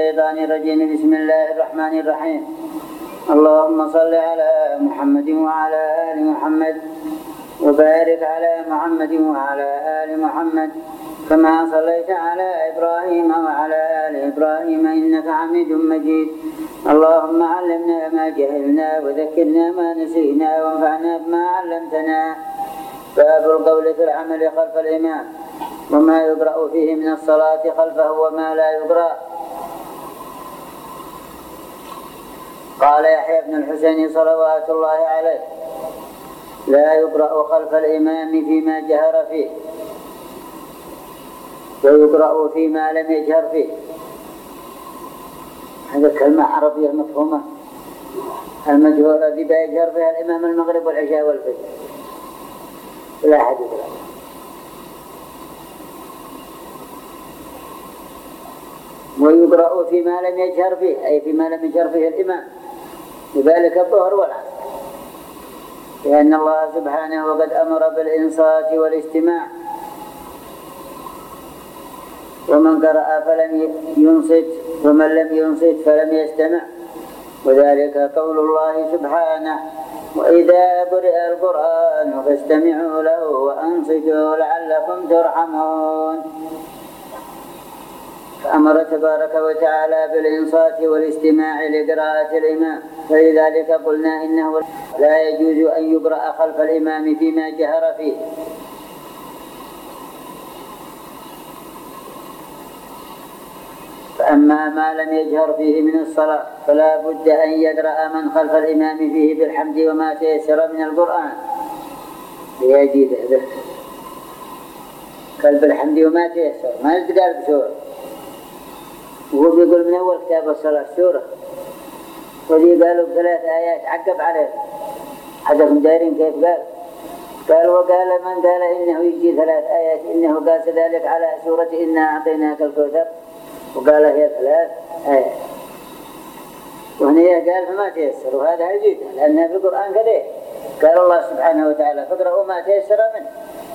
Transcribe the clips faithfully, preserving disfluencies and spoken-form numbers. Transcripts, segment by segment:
الشيطان الرجيم. بسم الله الرحمن الرحيم. اللهم صل على محمد وعلى آل محمد وبارك على محمد وعلى آل محمد كما صليت على إبراهيم وعلى آل إبراهيم إنك حميد مجيد. اللهم علمنا ما جهلنا وذكرنا ما نسينا وانفعنا بما علمتنا. باب القول في العمل خلف الإمام وما يقرأ فيه من الصلاة خلفه وما لا يقرأ. قال يحيى بن الحسين صلوات الله عليه: لا يقرأ خلف الإمام فيما جهر فيه ويقرأ فيما لم يجهر فيه. هذا كلمة عربية مفهومة. المجهور الذي يجهر فيها الإمام المغرب والعشاء والفجر لا أحد يقرأ. ويقرأ فيما لم يجهر فيه أي فيما لم يجهر فيه الإمام، لذلك الظهر والعصر، لأن الله سبحانه وقد أمر بالإنصات والاستماع، ومن قرأ فلم ينصت ومن لم ينصت فلم يستمع، وذلك قول الله سبحانه: وإذا قرئ القرآن فاستمعوا له وأنصتوا لعلكم ترحمون. فأمر تبارك وتعالى بالإنصات والاستماع لقراءة الإمام، فلذلك قلنا إنه لا يجوز أن يقرأ خلف الإمام فيما جهر فيه. فأما ما لم يجهر فيه من الصلاة فلا بد أن يقرأ من خلف الإمام فيه بالحمد وما تيسر من القرآن ليجيد به قلب الحمد وما تيسر، ما يتقال بسورة. وهو بيقول من أول كتاب الصلاة سورة، وذي قالوا بثلاث آيات عقب عليه. حدثهم دارين كيف قال قال وقال من قال إنه يجي ثلاث آيات إنه قال ذلك على سورة إنا أعطيناك الكوثر، وقال هي ثلاث آيات، وهنا قال فما تيسر، وهذا يجيد لأنها في القرآن كذا قال الله سبحانه وتعالى: فاقرأوا ما تيسر منه.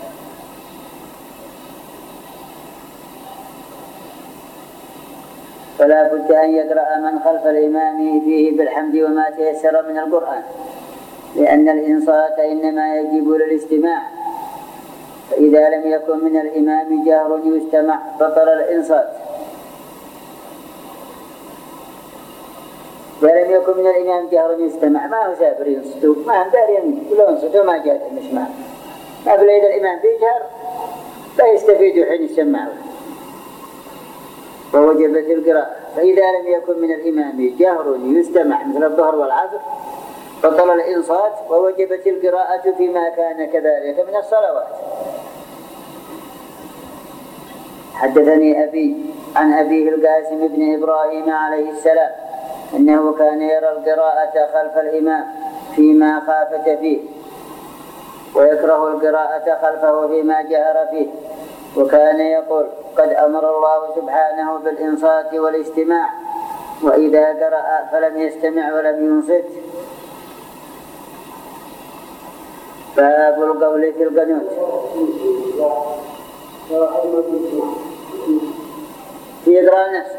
فلا بد أن يقرأ من خلف الإمام فيه بالحمد وما تيسر من القرآن، لأن الإنصات إنما يجب للاستماع، فإذا لم يكن من الإمام جهر يستمع بطل الإنصات. إذا لم يكن من الإمام جهر يستمع ما هو سافر ينصتوا، ما هم دارين ولو ينصتوا ما جاءت المسمع، ما بليد الإمام بيجهر لا يستفيدوا حين يسمعوا، ووجبت القراءة. فإذا لم يكن من الإمام جهر يستمع مثل الظهر والعصر بطل الإنصات، ووجبت القراءة فيما كان كذلك من الصلوات. حدثني أبي عن أبيه القاسم بن إبراهيم عليه السلام أنه كان يرى القراءة خلف الإمام فيما خافت فيه، ويكره القراءة خلفه فيما جهر فيه، وكان يقول: قد أمر الله سبحانه بالإنصات والاستماع، وإذا قرأ فلم يستمع ولم ينصت. باب القول في القنوت. في إقراء النفس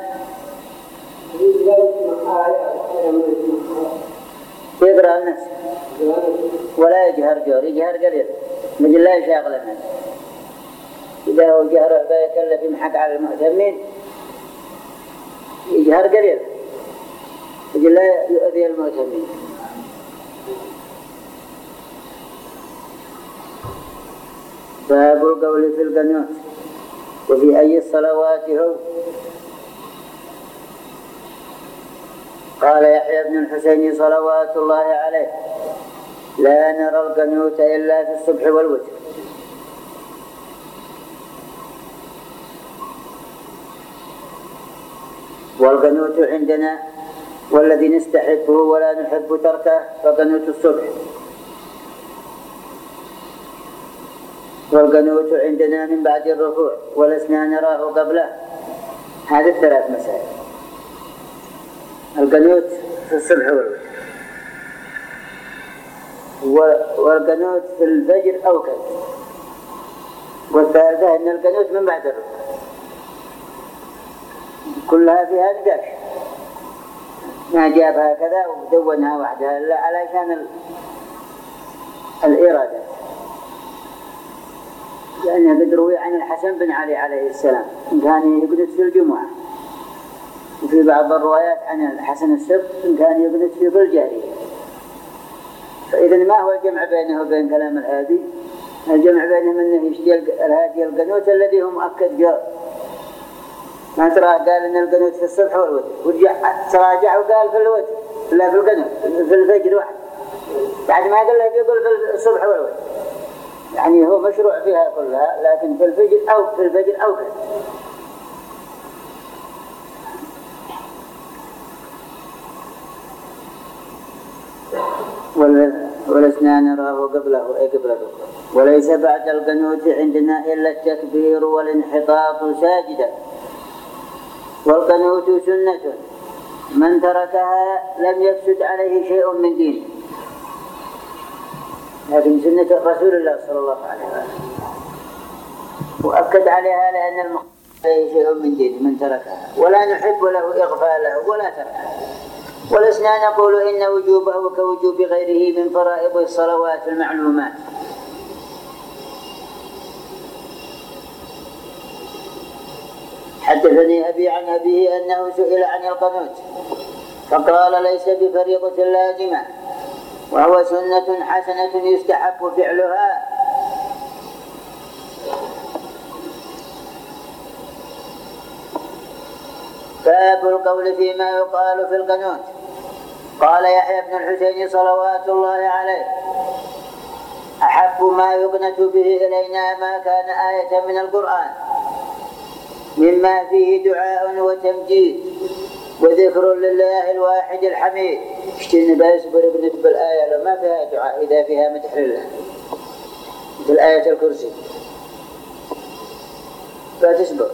في إقراء النفس ولا يجهر جور، يجهر قليل مثل لا يشاغل الناس. إذا هو جهر فيكلف يمحق على المؤتمين يجهر قليل مثل لا يؤذي المؤتمين. باب القول في القنوت وفي أي الصلوات هو. قال يحيى بن الحسين صلوات الله عليه: لا نرى القنوت إلا في الصبح والوتر. والقنوت عندنا والذي نستحبه ولا نحب تركه فقنوت الصبح، والقنوت عندنا من بعد الركوع ولسنا نراه قبله. هذه الثلاث مسائل: القنوت في الصبح والوتر، والقنوت في الفجر أو كذا، والثالثة أن القنوت من بعد الركوع. كلها فيها نقاش. ما جاب هكذا ودونها وحدها إلا علشان الإرادة، لأنه قد روي عن الحسن بن علي عليه السلام إن كان يقنت في الجمعة، وفي بعض الروايات عن الحسن السبت إن كان يقنت في كل جارية. فإذا ما هو الجمع بينه وبين كلام الهادي؟ الجمع بينهم أنه يشتي الهادي القنوت الذي هو مؤكد جار. ما ترى قال إن القنوت في الصبح والوتر، ورجع تراجع وقال في الوتر لا في القنوت في الفجر واحد، بعد ما قال له يقول في الصبح والوتر، يعني هو مشروع فيها كلها، لكن في الفجر أو في الفجر أو كذا. ولسنا نراه قبله أي قبل ذكر. وليس بعد القنوت عندنا إلا التكبير والانحطاط ساجدا، والقنوت سنة من تركها لم يفسد عليه شيء من دينه، هذه سنة رسول الله صلى الله عليه وسلم، وأكد عليها لأن المخالف عليه شيء من دينه من تركها، ولا نحب له إغفاله ولا تركها. ولسنا نقول إن وجوبه كوجوب غيره من فرائض الصلوات المعلومات. حدثني أبي عن أبيه أنه سئل عن القنوت فقال ليس بفريضة لازمة، وهو سنة حسنة يستحب فعلها. باب القول فيما يقال في القنوت. قال يحيى بن الحسين صلوات الله عليه أحب ما يقنت به إلينا ما كان آية من القرآن مما فيه دعاء وتمجيد وذكر لله الواحد الحميد. اشتري بس بربنت بالآية لو ما فيها دعاء إذا فيها مدح لله، مثل آية الكرسي فتصبر،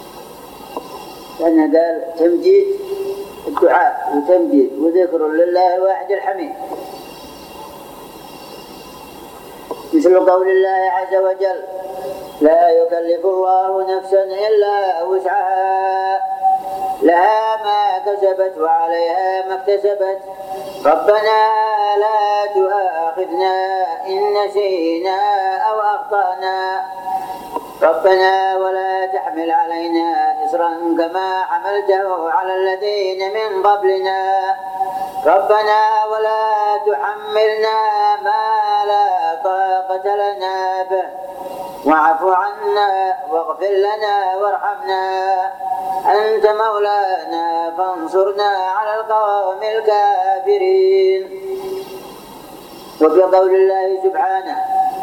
لأنه قال تمجيد الدعاء وتمجيد وذكر لله الواحد الحميد، مثل قول الله عز وجل لا يكلف الله نفسا إلا وسعها لها ما كسبت وعليها ما اكتسبت ربنا لا تؤاخذنا إن نسينا أو أخطأنا ربنا ولا تحمل علينا إصرا كما حملته على الذين من قبلنا ربنا ولا تحملنا ما لا طاقة لنا به واعف عنا واغفر لنا وارحمنا أنت مولانا فانصرنا على القوم الكافرين. وفي قول الله سبحانه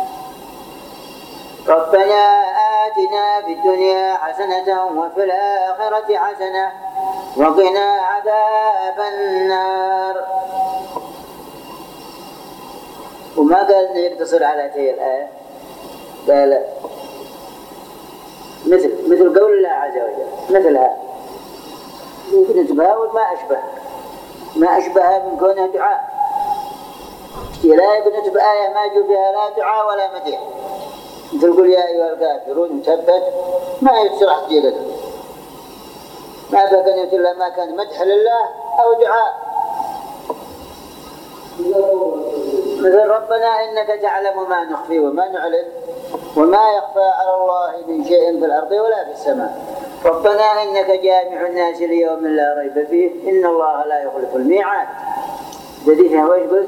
ربنا آتنا في الدنيا حسنة وفي الآخرة حسنة وقنا عذاب النار. وما قال يقتصر على شيء الآية، قال مثل مثل قول الله عز وجل مثلها يمكن تباول ما أشبه ما أشبه من كونه دعاء، لا يقنت بآية ما جو فيها لا دعاء ولا مديح، مثل قل يا أيها الكافرون تبت ما يتشرح جيلته، ما بقنت إلا ما كان مدح لله أو دعاء، مثل ربنا إنك تعلم ما نخفي وما نعلن وما يخفى على الله من شيء في الأرض ولا في السماء ربنا إنك جامع الناس ليوم لا ريب فيه إن الله لا يخلف الميعاد. جديدها وإيش قلت؟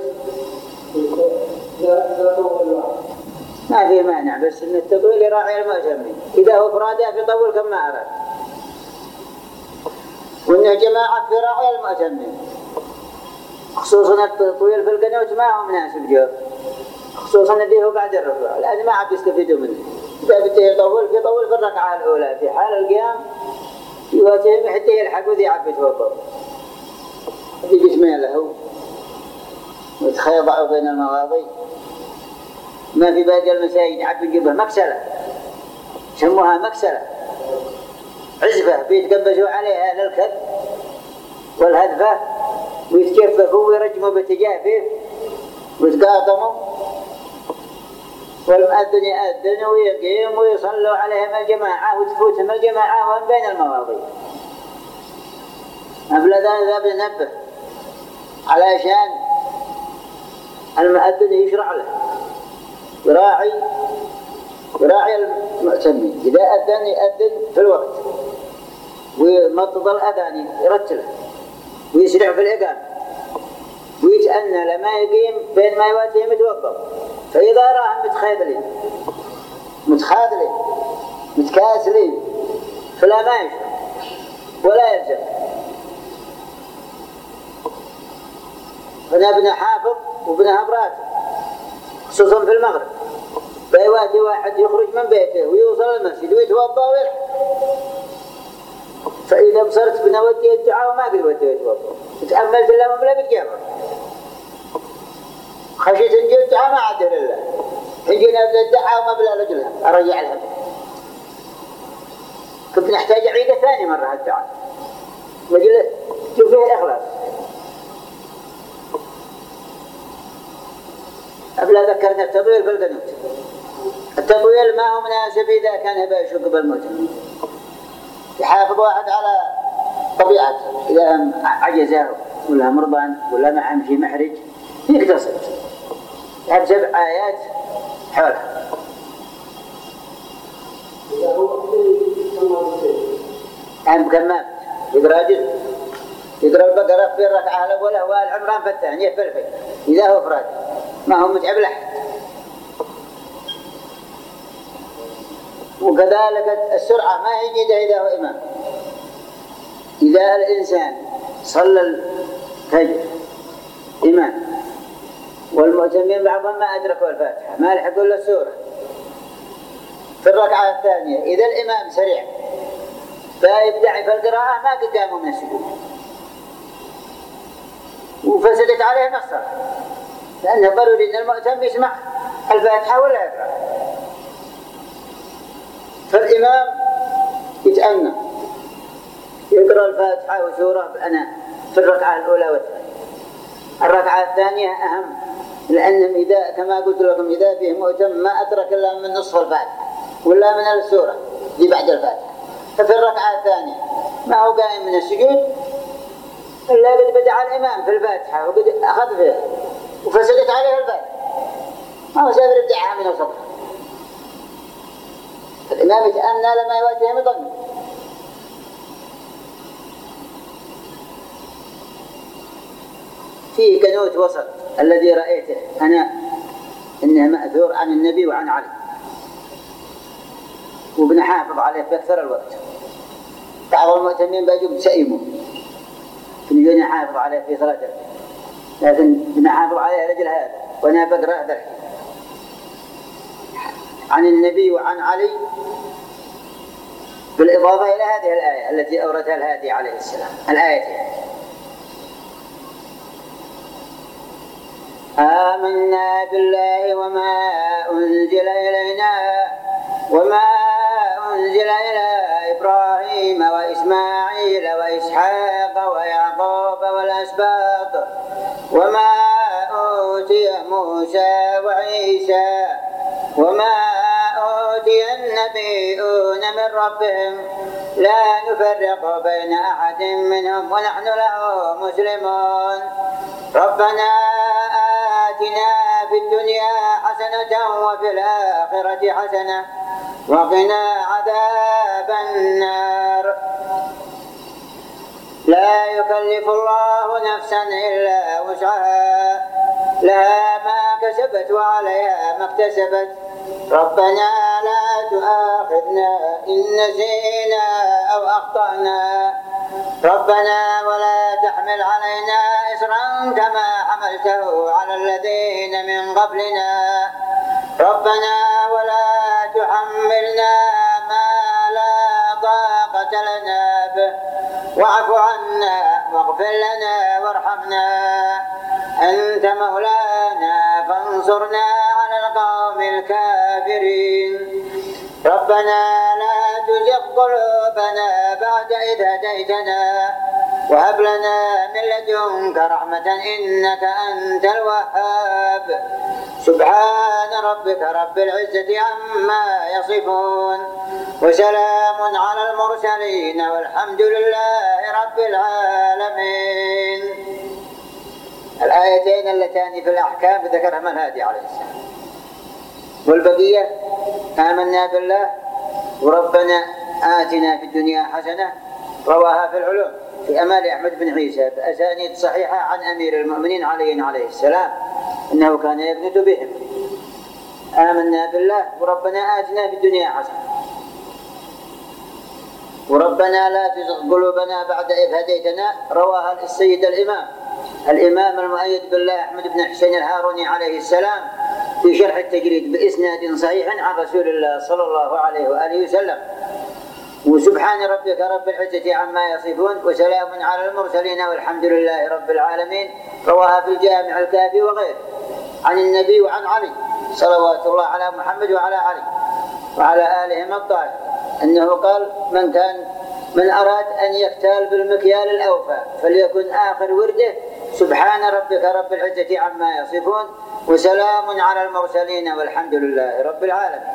ما في مانع، بس إن التطويل يراعي المؤتمين، إذا هو فرادة بيطول كما أراد، وإن جماعة في راعي المؤتمين، خصوصا التطويل في القنوت ما هو مناسب جو، خصوصا الذي هو بعد الركوع، لأن ما عاد يستفيدوا منه. إذا بده يطول يطول في الركعة الأولى، في حال القيام يواتهم حتى يلحق وذي عبد وطول هذه جسمين له ويتخيضعوا بين المواضي. ما في باقي المساجد عبد يجيبها مكسلة، سموها مكسلة عزفة بيتقبسوا عليها للكذب والهدفة ويتكففوا ويرجموا بتجافف ويتقاطموا، والمؤذن يأذن ويقيم ويصلوا عليهم الجماعة وتفوتهم الجماعة وهم بين المواضيع. أبلغ ذا بنبه علشان المؤذن يشرع له يراعي يراعي المؤتمين. إذا أذن يأذن في الوقت ويمضض الأذان يرتله ويسرع في الإقامة ويتأنى لما يقيم بين ما يواتيهم يتوضأ. فإذا راهم متخاذلين متخاذلين متكاسلين فلا ما يشرع ولا يلزم. فأنا ابن حافظ وابنها براتب خصوصا في المغرب بيواتي واحد يخرج من بيته ويوصل المسجد ويتوضأ ويلحق. فإذا بصرت بنودي الدعاء وما قد ودي يتوضأ تأملت الله وملا بتجابر خشيت إن جيت الدعاء ما عاد لله إن جينا أبدا الدعاء وما بلا رجلها أرجع لها. كنت نحتاج عيدة ثانية مرة هالدعاء مجلس شوف فيه الإخلاص. أبلا ذكرنا التطويل في القنوت. التطويل ما هو مناسب إذا كان بيشق بالموت. يحافظ واحد على طبيعته إذا عجزه ولا مرضان ولا معه شيء محرج يقتصد هذه سبع آيات حولها. أهم كمام يقرأ جزء يقرأ البقرة في الركعة الأولى وآل عمران في الثانية في الفجر إذا هو فراد ما هو متعب لحد. وكذلك السرعة ما هي جيدة إذا هو إمام. إذا الإنسان صلى الفجر إمام والمؤتمين بعضهم ما أدركوا الفاتحة ما لحقوا إلا السورة في الركعة الثانية إذا الإمام سريع فيبدع في القراءة ما قدامه من السجود وفسدت عليه الصلاة لأنه ضروري أن المؤتم يسمع الفاتحة ولا يقرأ. فالإمام يتأنى يقرأ الفاتحة وسورة بأنا في الركعة الأولى والثانية. الركعة الثانية أهم لأنهم إذا كما قلت لكم إذا فيه مؤتم ما أدرك إلا من نصف الفاتحة ولا من السورة دي بعد الفاتحة. ففي الركعة الثانية ما هو قائم من السجود إلا قد بدع الإمام في الفاتحة وقد أخذ فيها وفسدت عليه الفاتحة ما هو سافر يبدعها من الصدر. فالإمام يتأنى لما يواتيه مضمن. فيه كنوت وسط الذي رأيته أنا إنه مأثور عن النبي وعن علي وبنحافظ عليه بأكثر الوقت. بعض المؤتمين بيجوا بسئموا فنجي نحافظ عليه في صلاة الفجر لكن بنحافظ عليه رجل هذا وأنا بقرأ هذا عن النبي وعن علي بالإضافة إلى هذه الآية التي أوردها الهادي عليه السلام. الآية آمنا بالله وما أنزل إلينا وما أنزل إلى إبراهيم وإسماعيل وإسحاق ويعقوب والأسباط وما أوتي موسى وعيسى وما أوتي النبيون من ربهم لا نفرق بين أحد منهم ونحن له مسلمون. ربنا آتنا في الدنيا حسنة وفي الآخرة حسنة وقنا عذاب النار. لا يكلف الله نفسا إلا وسعها لها ما كسبت وعليها ما اكتسبت. ربنا لا تؤاخذنا إن نسينا أو أخطأنا ربنا ولا تحمل علينا إصرا كما حملته على الذين من قبلنا ربنا ولا تحملنا ما لا طاقة لنا به واعف عنا واغفر لنا وارحمنا أنت مولانا فانصرنا على القوم الكافرين. ربنا لا تزغ قلوبنا بعد إذ هديتنا وهب لنا من لدنك رحمة إنك أنت الوهاب. سبحان ربك رب العزة عما يصفون وسلام على المرسلين والحمد لله رب العالمين. الآيتين اللتان في الأحكام ذكرهما الهادي عليه السلام، والبقية آمنا بالله وربنا آتنا في الدنيا حسنة رواها في العلوم في أمال أحمد بن عيسى بأسانيد صحيحة عن أمير المؤمنين علي عليه السلام إنه كان يقنت بهم. آمنا بالله وربنا آتنا في الدنيا حسنة وربنا لا تزغ قلوبنا بعد إذ هديتنا رواها السيد الإمام الإمام المؤيد بالله أحمد بن حسين الهاروني عليه السلام في شرح التجريد بإسناد صحيح عن رسول الله صلى الله عليه وآله وسلم. وسبحان ربك رب العزة عما يصفون وسلام على المرسلين والحمد لله رب العالمين رواها في الجامع الكافي وغيره عن النبي وعن علي صلوات الله على محمد وعلى علي وعلى آلهم الطاهرين أنه قال من كان من أراد أن يختال بالمكيال الأوفى فليكن آخر ورده سبحان ربك رب العزة عما يصفون وسلام على المرسلين والحمد لله رب العالمين.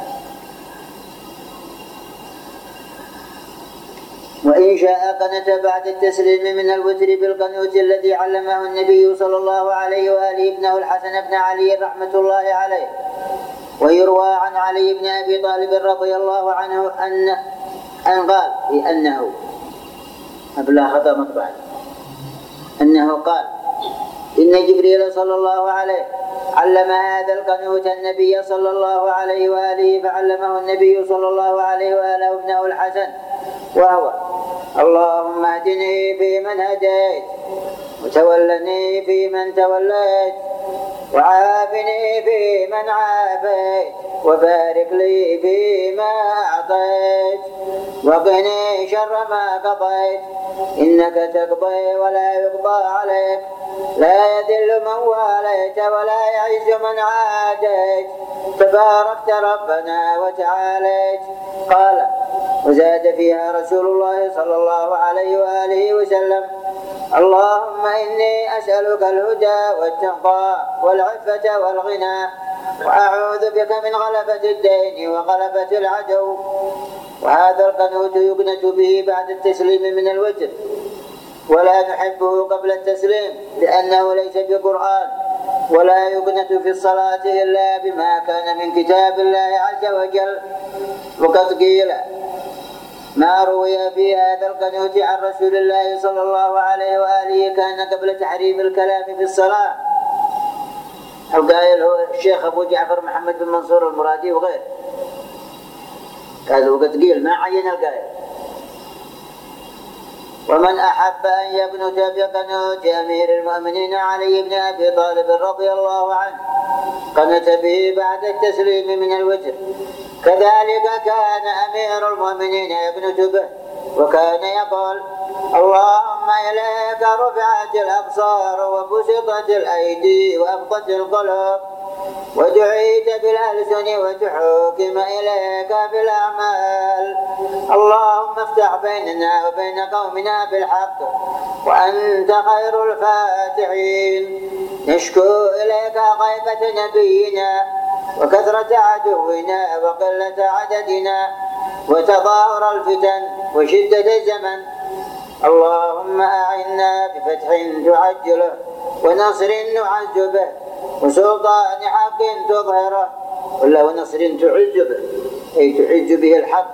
وإن شاء قنت بعد التسليم من الوتر بالقنوت الذي علمه النبي صلى الله عليه وآله ابنه الحسن بن علي رحمة الله عليه. ويروى عن علي بن أبي طالب رضي الله عنه أن أن قال بأنه أبلا خطأ مطبعا أنه قال إن جبريل صلى الله عليه علم هذا القنوت النبي صلى الله عليه وآله فعلمه النبي صلى الله عليه وآله ابنه الحسن وهو اللهم اهدني فيمن هديت وتولني فيمن توليت وعافني فيمن عافيت وبارك لي فيما أعطيت وقني شر ما قضيت إنك تقضي ولا يقضى عليك لا يذل من واليت ولا يعز من عاديت تباركت ربنا وتعاليت. قال وزاد فيها رسول الله صلى الله عليه وآله وسلم اللهم إني أسألك الهدى والتقى والعفة والغنى وأعوذ بك من غلبة الدين وغلبة العدو. وهذا القنوت يقنت به بعد التسليم من الوتر ولا نحبه قبل التسليم لأنه ليس بقرآن ولا يقنت في الصلاة إلا بما كان من كتاب الله عز وجل. وقد قيل ما روي في هذا القنوت عن رسول الله صلى الله عليه وآله كان قبل تحريم الكلام في الصلاة. القائل هو الشيخ أبو جعفر محمد بن منصور المرادي وغيره. هذا وقد قيل ما عين القائل. ومن أحب أن يقنت بقنوت أمير المؤمنين علي بن أبي طالب رضي الله عنه قنت به بعد التسليم من الوتر. كذلك كان أمير المؤمنين يقنت به وكان يقول اللهم إليك رفعت الأبصار وبسطت الأيدي وأبقت القلوب ودعيت بالألسن وتحوكم إليك بالأعمال. اللهم افتح بيننا وبين قومنا بالحق وأنت خير الفاتحين. نشكو إليك غيبة نبينا وكثرة عدونا وقلة عددنا وتظاهر الفتن وشدة الزمن. اللهم أعنا بفتح تعجله ونصر نعز به وسلطان حق تظهره ولا ونصر تعز به أي تعز به الحق.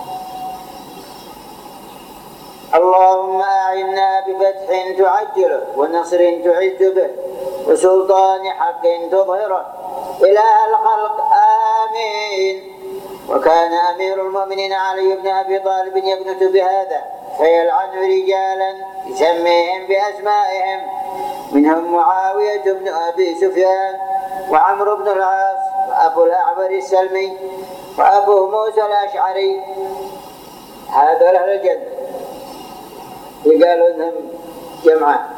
اللهم أعنا بفتح تعجله ونصر تعز به وسلطان حق تظهره إله الخلق آمين. وكان أمير المؤمنين علي بن أبي طالب يقنت بهذا فيلعن رجالا يسميهم بأسمائهم منهم معاوية بن أبي سفيان وعمرو بن العاص وأبو الأعور السلمي وأبو موسى الأشعري. هذا أهل الجنة يقالوا أنهم جمعة.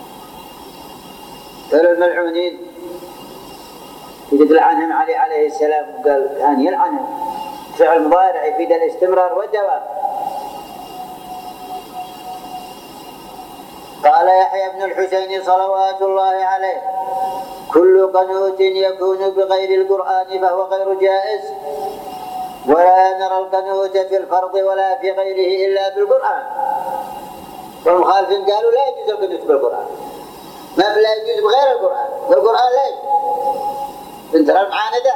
قالوا الملعونين يقول عنهم علي عليه السلام وقال كان يلعنهم فعل مضارع يفيد الاستمرار والدوام. قال يحيى بن الحسين صلوات الله عليه كل قنوت يكون بغير القرآن فهو غير جائز ولا نرى القنوت في الفرض ولا في غيره إلا بالقرآن. والمخالفين قالوا لا يجوز القنوت بالقرآن ما لا يجوز بغير القرآن، والقرآن لا يجوز. بنت المعاندة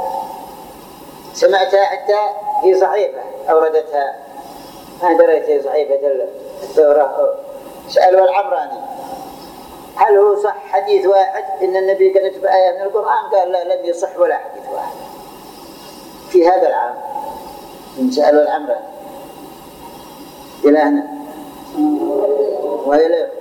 سمعتها حتى في صحيفة أوردتها، ما دريت هي صحيفة الثورة. سألوا العمراني هل هو صح حديث واحد إن النبي كتب آية من القرآن؟ قال لا، لم يصح ولا حديث واحد في هذا العام. سألوا العمراني إلى هنا وإلى